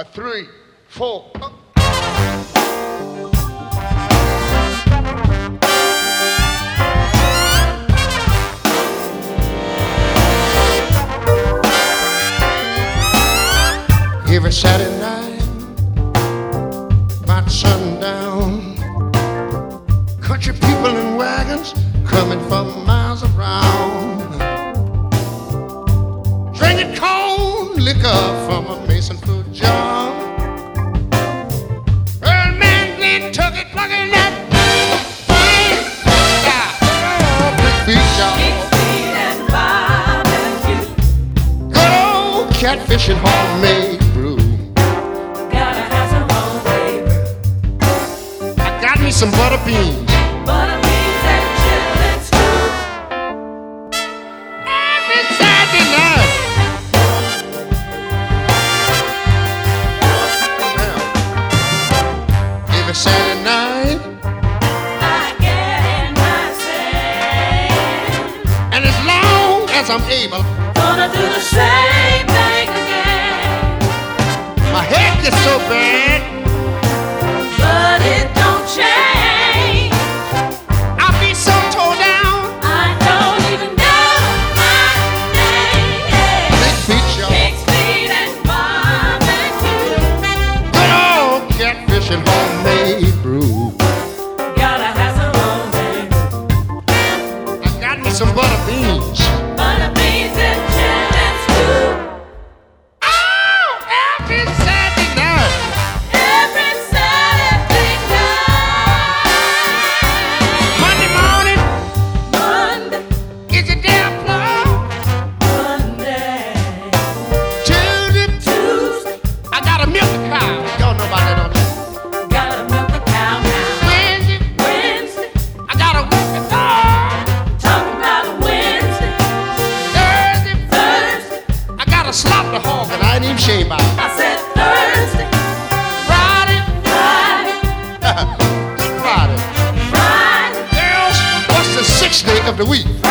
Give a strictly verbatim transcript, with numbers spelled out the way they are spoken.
a three, four. Oh. Every Saturday night, about sundown, country people in wagons coming from miles around, drinking cold liquor from a mason fruit jar. Old man Glenn took it, plugging that big feet, y'all. Good old catfish and homemade brew. Gotta have some homemade brew. I got me some butter beans. Butter beans and chitlin stew. Every Saturday night. Now, every Saturday night. I get in my sand. And as long as I'm able, Gonna do the same thing again. my head gets so bad, But it don't change. I'll be so tore down. I don't even know my name. Big feet, y'all. Pig's feet and barbecue. Good old catfish and homemade brew. Gotta have some homemade brew. I got me some butter beans. Butter beans and chitlin stew. Oh, every Saturday night. Every Saturday night. Monday morning Monday, is a day of plum. Monday, Tuesday, Tuesday. I gotta milk the cow. Y'all know about that, don't you? Gotta milk the cow now. Wednesday, Wednesday, I gotta work the dog. talking about a Wednesday. Thursday, Thursday, I gotta slop the hog and I ain't even shave out. I said Thursday. Friday, Friday, Good Friday. Friday, Girls, what's the sixth day of the week?